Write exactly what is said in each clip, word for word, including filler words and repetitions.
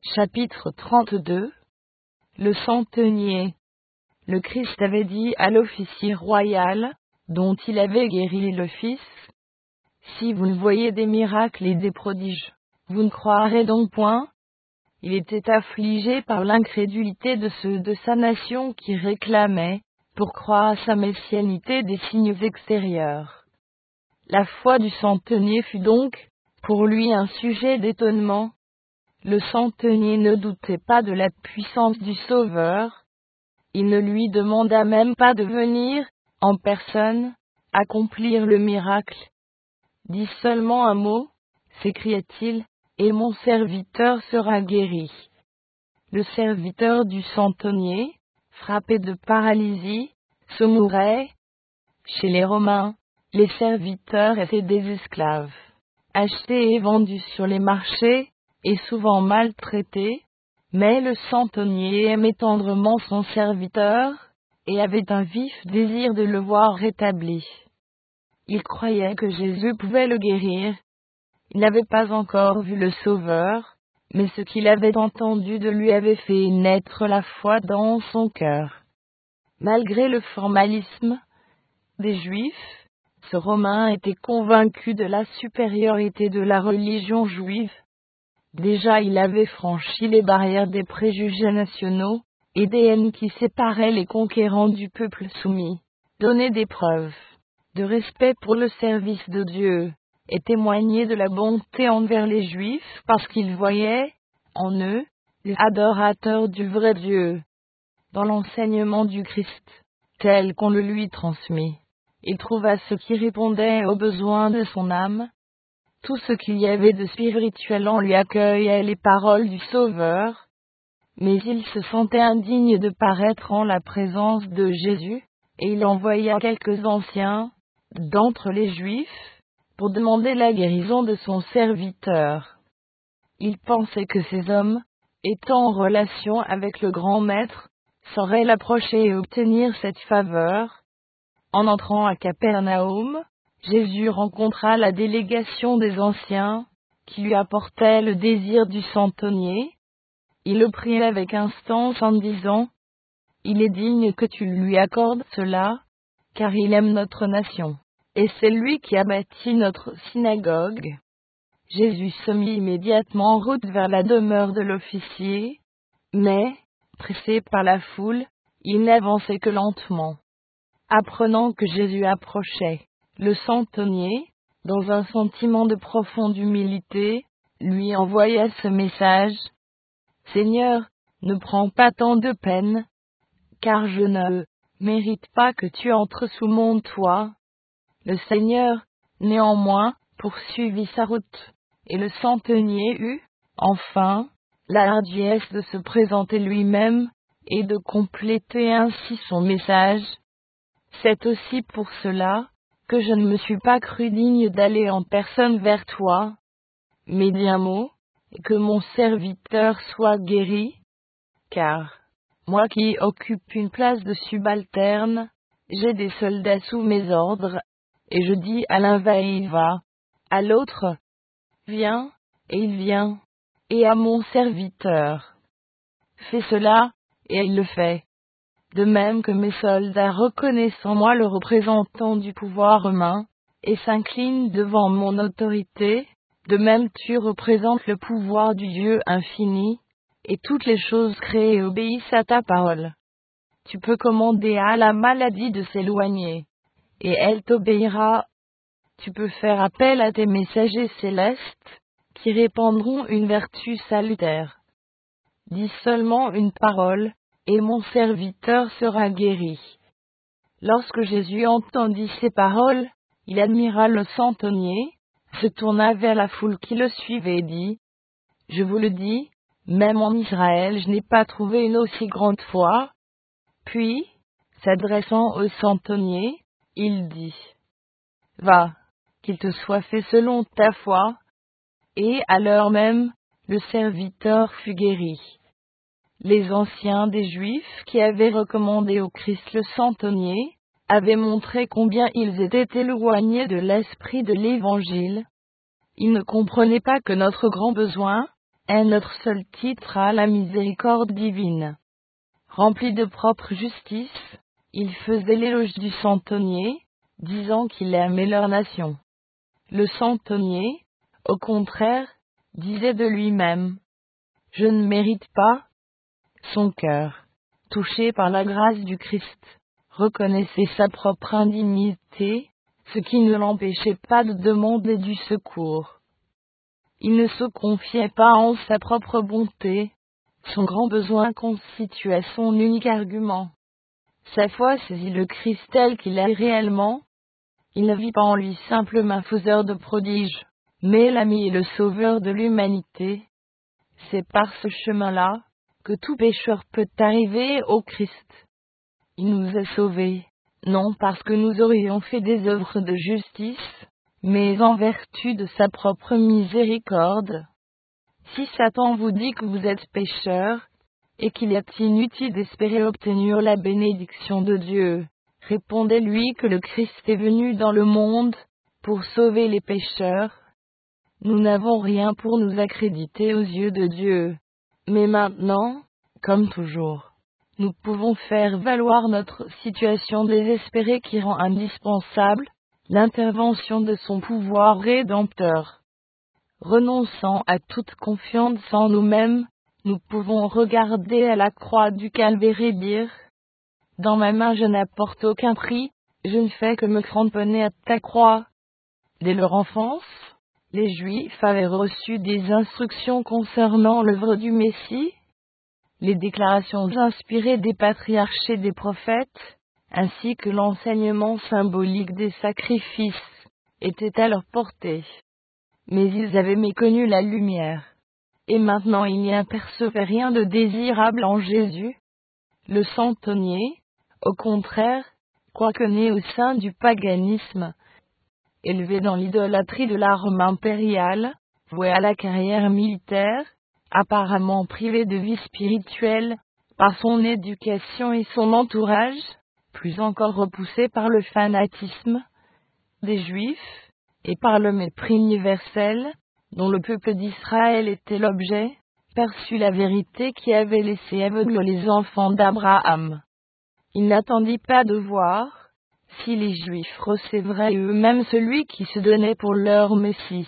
Chapitre trente-deux. Le centenier. Le Christ avait dit à l'officier royal, dont il avait guéri le fils, « Si vous ne voyez des miracles et des prodiges, vous ne croirez donc point ?» Il était affligé par l'incrédulité de ceux de sa nation qui réclamaient, pour croire à sa messianité, des signes extérieurs. La foi du centenier fut donc, pour lui, un sujet d'étonnement. Le centenier ne doutait pas de la puissance du Sauveur. Il ne lui demanda même pas de venir, en personne, accomplir le miracle. « Dis seulement un mot, s'écria-t-il, et mon serviteur sera guéri. » Le serviteur du centenier, frappé de paralysie, se mourait. Chez les Romains, les serviteurs étaient des esclaves, achetés et vendus sur les marchés, et souvent maltraités, mais le centenier aimait tendrement son serviteur, et avait un vif désir de le voir rétabli. Il croyait que Jésus pouvait le guérir. Il n'avait pas encore vu le Sauveur, mais ce qu'il avait entendu de lui avait fait naître la foi dans son cœur. Malgré le formalisme des Juifs, ce Romain était convaincu de la supériorité de la religion juive. Déjà il avait franchi les barrières des préjugés nationaux, et des haines qui séparaient les conquérants du peuple soumis, donné des preuves de respect pour le service de Dieu, et témoigné de la bonté envers les Juifs parce qu'il voyait, en eux, les adorateurs du vrai Dieu. Dans l'enseignement du Christ, tel qu'on le lui transmit, il trouva ce qui répondait aux besoins de son âme. Tout ce qu'il y avait de spirituel en lui accueillait les paroles du Sauveur, mais il se sentait indigne de paraître en la présence de Jésus, et il envoya quelques anciens, d'entre les Juifs, pour demander la guérison de son serviteur. Il pensait que ces hommes, étant en relation avec le grand maître, sauraient l'approcher et obtenir cette faveur. En entrant à Capernaum, Jésus rencontra la délégation des anciens, qui lui apportaient le désir du centenier. Il le prit avec instance en disant, « Il est digne que tu lui accordes cela, car il aime notre nation, et c'est lui qui a bâti notre synagogue. » Jésus se mit immédiatement en route vers la demeure de l'officier, mais, pressé par la foule, il n'avançait que lentement. Apprenant que Jésus approchait, le centenier, dans un sentiment de profonde humilité, lui envoya ce message, « Seigneur, ne prends pas tant de peine, car je ne mérite pas que tu entres sous mon toit. » Le Seigneur, néanmoins, poursuivit sa route, et le centenier eut, enfin, la hardiesse de se présenter lui-même, et de compléter ainsi son message. « C'est aussi pour cela que je ne me suis pas cru digne d'aller en personne vers toi. Mais dis un mot, et que mon serviteur soit guéri, car, moi qui occupe une place de subalterne, j'ai des soldats sous mes ordres, et je dis à l'un va et il va, à l'autre, viens, et il vient, et à mon serviteur, fais cela, et il le fait. De même que mes soldats reconnaissent en moi le représentant du pouvoir romain, et s'inclinent devant mon autorité, de même tu représentes le pouvoir du Dieu infini, et toutes les choses créées obéissent à ta parole. Tu peux commander à la maladie de s'éloigner, et elle t'obéira. Tu peux faire appel à tes messagers célestes, qui répandront une vertu salutaire. Dis seulement une parole, et mon serviteur sera guéri. » Lorsque Jésus entendit ces paroles, il admira le centenier, se tourna vers la foule qui le suivait et dit, « Je vous le dis, même en Israël je n'ai pas trouvé une aussi grande foi. » Puis, s'adressant au centenier, il dit, « Va, qu'il te soit fait selon ta foi. » Et à l'heure même, le serviteur fut guéri. Les anciens des Juifs qui avaient recommandé au Christ le centenier, avaient montré combien ils étaient éloignés de l'esprit de l'Évangile. Ils ne comprenaient pas que notre grand besoin, est notre seul titre à la miséricorde divine. Rempli de propre justice, il faisait l'éloge du centenier, disant qu'il aimait leur nation. Le centenier, au contraire, disait de lui-même: Je ne mérite pas. Son cœur, touché par la grâce du Christ, reconnaissait sa propre indignité, ce qui ne l'empêchait pas de demander du secours. Il ne se confiait pas en sa propre bonté. Son grand besoin constituait son unique argument. Sa foi saisit le Christ tel qu'il est réellement. Il ne vit pas en lui simplement faiseur de prodiges, mais l'ami et le sauveur de l'humanité. C'est par ce chemin-là que tout pécheur peut arriver au Christ. Il nous a sauvés, non parce que nous aurions fait des œuvres de justice, mais en vertu de sa propre miséricorde. Si Satan vous dit que vous êtes pécheur, et qu'il est inutile d'espérer obtenir la bénédiction de Dieu, répondez-lui que le Christ est venu dans le monde pour sauver les pécheurs. Nous n'avons rien pour nous accréditer aux yeux de Dieu. Mais maintenant, comme toujours, nous pouvons faire valoir notre situation désespérée qui rend indispensable l'intervention de son pouvoir rédempteur. Renonçant à toute confiance en nous-mêmes, nous pouvons regarder à la croix du Calvaire et dire: Dans ma main je n'apporte aucun prix, je ne fais que me cramponner à ta croix. Dès leur enfance, les Juifs avaient reçu des instructions concernant l'œuvre du Messie. Les déclarations inspirées des patriarches et des prophètes, ainsi que l'enseignement symbolique des sacrifices, étaient à leur portée. Mais ils avaient méconnu la lumière. Et maintenant ils n'y apercevaient rien de désirable en Jésus. Le centenier, au contraire, quoique né au sein du paganisme, élevé dans l'idolâtrie de la Rome impériale, voué à la carrière militaire, apparemment privé de vie spirituelle, par son éducation et son entourage, plus encore repoussé par le fanatisme des Juifs, et par le mépris universel, dont le peuple d'Israël était l'objet, perçut la vérité qui avait laissé aveugles les enfants d'Abraham. Il n'attendit pas de voir si les Juifs recevraient eux-mêmes celui qui se donnait pour leur Messie.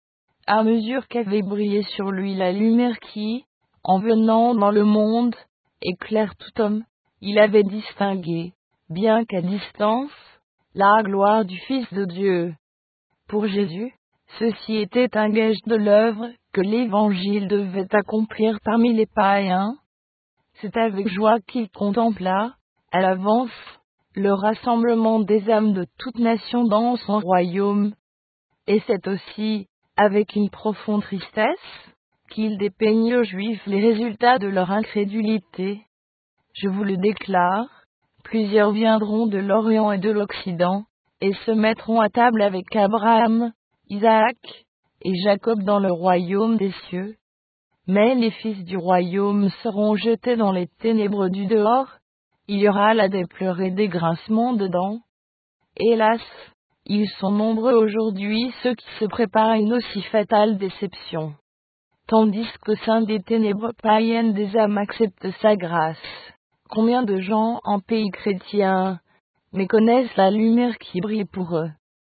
À mesure qu'avait brillé sur lui la lumière qui, en venant dans le monde, éclaire tout homme, il avait distingué, bien qu'à distance, la gloire du Fils de Dieu. Pour Jésus, ceci était un gage de l'œuvre que l'Évangile devait accomplir parmi les païens. C'est avec joie qu'il contempla, à l'avance, le rassemblement des âmes de toutes nations dans son royaume. Et c'est aussi, avec une profonde tristesse, qu'il dépeignit aux Juifs les résultats de leur incrédulité. Je vous le déclare, plusieurs viendront de l'Orient et de l'Occident, et se mettront à table avec Abraham, Isaac et Jacob dans le royaume des cieux. Mais les fils du royaume seront jetés dans les ténèbres du dehors. Il y aura là des pleurs et des grincements de dents. Hélas, ils sont nombreux aujourd'hui ceux qui se préparent à une aussi fatale déception. Tandis qu'au sein des ténèbres païennes des âmes acceptent sa grâce. Combien de gens en pays chrétien méconnaissent la lumière qui brille pour eux?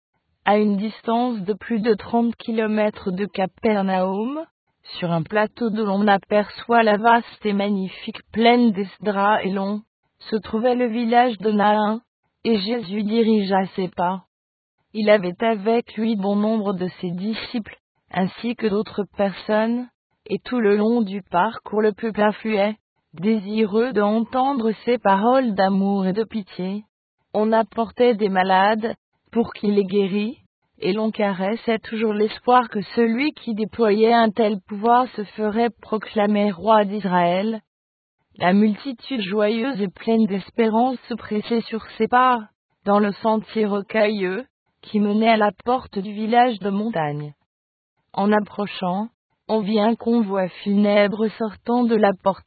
À une distance de plus de trente kilomètres de Capernaum, sur un plateau d'où l'on aperçoit la vaste et magnifique plaine d'Esdras et Long, se trouvait le village de Naïn, et Jésus dirigea ses pas. Il avait avec lui bon nombre de ses disciples, ainsi que d'autres personnes, et tout le long du parcours le peuple affluait, désireux d'entendre ses paroles d'amour et de pitié. On apportait des malades, pour qu'il les guérît, et l'on caressait toujours l'espoir que celui qui déployait un tel pouvoir se ferait proclamer roi d'Israël. La multitude joyeuse et pleine d'espérance se pressait sur ses pas, dans le sentier rocailleux, qui menait à la porte du village de montagne. En approchant, on vit un convoi funèbre sortant de la porte.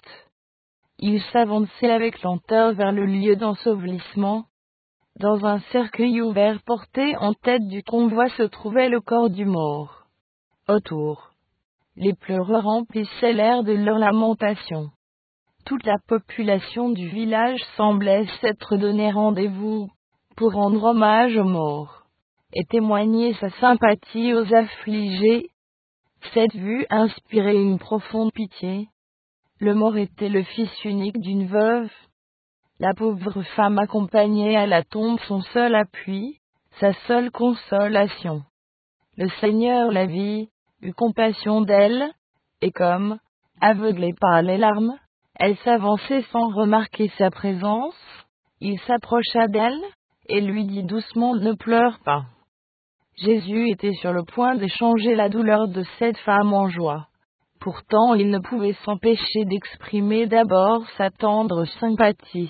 Il s'avançait avec lenteur vers le lieu d'ensevelissement. Dans un cercueil ouvert porté en tête du convoi se trouvait le corps du mort. Autour, Les pleureurs remplissaient l'air de leurs lamentations. Toute la population du village semblait s'être donné rendez-vous pour rendre hommage aux morts et témoigner sa sympathie aux affligés. Cette vue inspirait une profonde pitié. Le mort était le fils unique d'une veuve. La pauvre femme accompagnait à la tombe son seul appui, sa seule consolation. Le Seigneur la vit, eut compassion d'elle, et comme, aveuglée par les larmes, elle s'avançait sans remarquer sa présence, il s'approcha d'elle, et lui dit doucement: ne pleure pas. Jésus était sur le point d'échanger la douleur de cette femme en joie. Pourtant il ne pouvait s'empêcher d'exprimer d'abord sa tendre sympathie.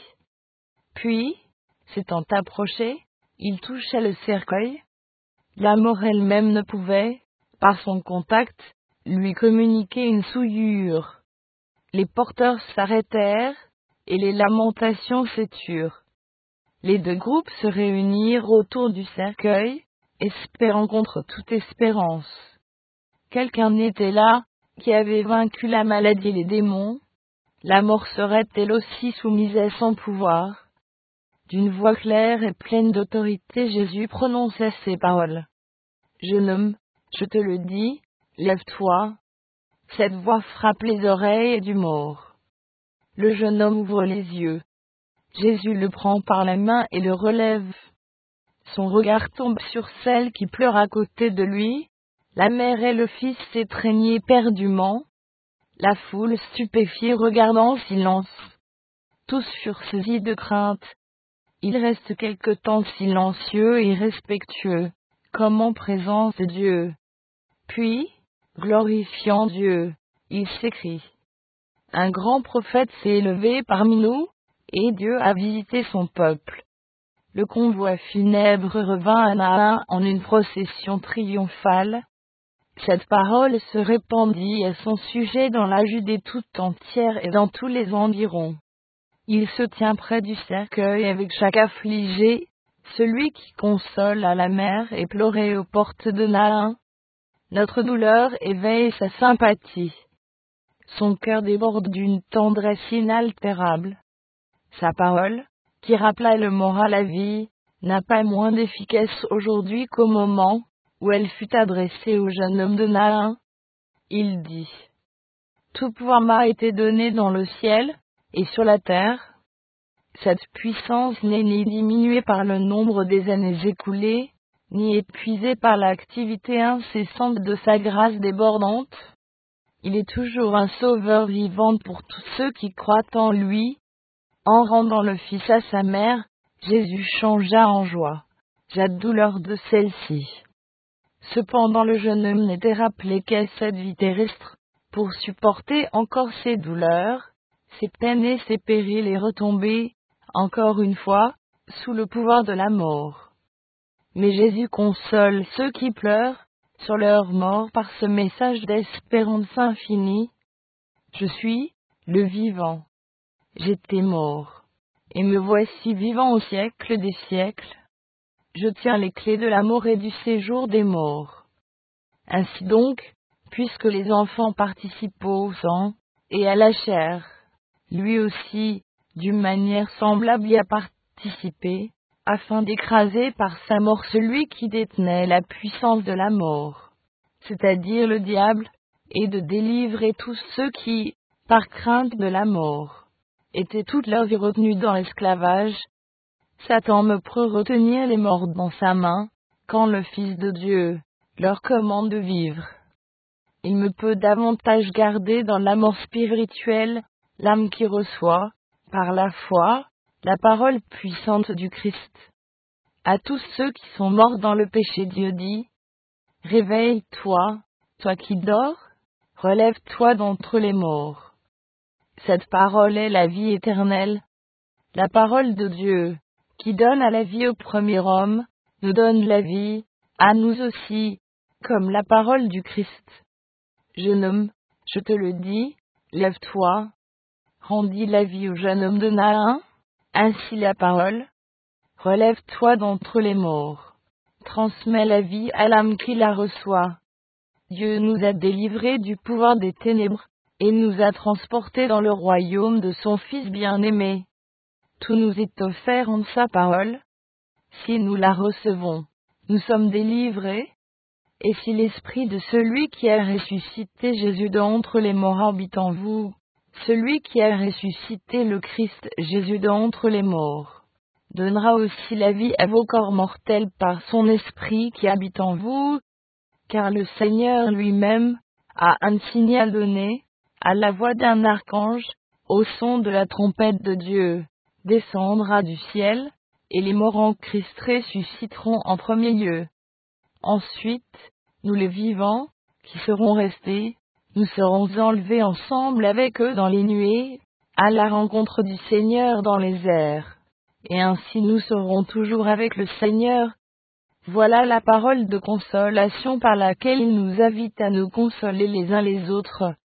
Puis, s'étant approché, il toucha le cercueil. La mort elle-même ne pouvait, par son contact, lui communiquer une souillure. Les porteurs s'arrêtèrent, et les lamentations s'éturent. Les deux groupes se réunirent autour du cercueil, espérant contre toute espérance. Quelqu'un était là, qui avait vaincu la maladie et les démons. La mort serait-elle aussi soumise à son pouvoir? D'une voix claire et pleine d'autorité, Jésus prononça ces paroles. Jeune homme, je te le dis, lève-toi. Cette voix frappe les oreilles du mort. Le jeune homme ouvre les yeux. Jésus le prend par la main et le relève. Son regard tombe sur celle qui pleure à côté de lui. La mère et le fils s'étreignaient éperdument. La foule stupéfiée regarda en silence. Tous furent saisis de crainte. Il reste quelque temps silencieux et respectueux, comme en présence de Dieu. Puis, glorifiant Dieu, il s'écrie: un grand prophète s'est élevé parmi nous, et Dieu a visité son peuple. Le convoi funèbre revint à Nain en une procession triomphale. Cette parole se répandit à son sujet dans la Judée tout entière et dans tous les environs. Il se tient près du cercueil avec chaque affligé, celui qui console à la mère et pleurait aux portes de Nain. Notre douleur éveille sa sympathie. Son cœur déborde d'une tendresse inaltérable. Sa parole, qui rappela le mort à la vie, n'a pas moins d'efficace aujourd'hui qu'au moment où elle fut adressée au jeune homme de Nain. Il dit: tout pouvoir m'a été donné dans le ciel et sur la terre. Cette puissance n'est ni diminuée par le nombre des années écoulées, ni épuisée par l'activité incessante de sa grâce débordante. Il est toujours un sauveur vivant pour tous ceux qui croient en lui. En rendant le Fils à sa mère, Jésus changea en joie la douleur de celle-ci. Cependant le jeune homme n'était rappelé qu'à cette vie terrestre, pour supporter encore ses douleurs, ses peines et ses périls et retomber, encore une fois, sous le pouvoir de la mort. Mais Jésus console ceux qui pleurent sur leur mort par ce message d'espérance infinie. Je suis le vivant. J'étais mort, et me voici vivant au siècle des siècles. Je tiens les clés de la mort et du séjour des morts. Ainsi donc, puisque les enfants participent au sang et à la chair, lui aussi, d'une manière semblable, y a participé, afin d'écraser par sa mort celui qui détenait la puissance de la mort, c'est-à-dire le diable, et de délivrer tous ceux qui, par crainte de la mort, étaient toute leur vie retenus dans l'esclavage. Satan me peut retenir les morts dans sa main, quand le Fils de Dieu leur commande de vivre. Il me peut davantage garder dans la mort spirituelle l'âme qui reçoit, par la foi, la parole puissante du Christ. À tous ceux qui sont morts dans le péché, Dieu dit: réveille-toi, toi qui dors, relève-toi d'entre les morts. Cette parole est la vie éternelle. La parole de Dieu, qui donne à la vie au premier homme, nous donne la vie, à nous aussi, comme la parole du Christ. Jeune homme, je te le dis, lève-toi. Rendit la vie au jeune homme de Nain. Ainsi la parole: relève-toi d'entre les morts. Transmets la vie à l'âme qui la reçoit. Dieu nous a délivrés du pouvoir des ténèbres, et nous a transportés dans le royaume de son Fils bien-aimé. Tout nous est offert en sa parole. Si nous la recevons, nous sommes délivrés. Et si l'esprit de celui qui a ressuscité Jésus d'entre les morts habite en vous, celui qui a ressuscité le Christ Jésus d'entre les morts donnera aussi la vie à vos corps mortels par son esprit qui habite en vous, car le Seigneur lui-même a un signal donné, à la voix d'un archange, au son de la trompette de Dieu, descendra du ciel, et les morts en Christ ressusciteront en premier lieu. Ensuite, nous les vivants, qui serons restés, nous serons enlevés ensemble avec eux dans les nuées, à la rencontre du Seigneur dans les airs. Et ainsi nous serons toujours avec le Seigneur. Voilà la parole de consolation par laquelle il nous invite à nous consoler les uns les autres.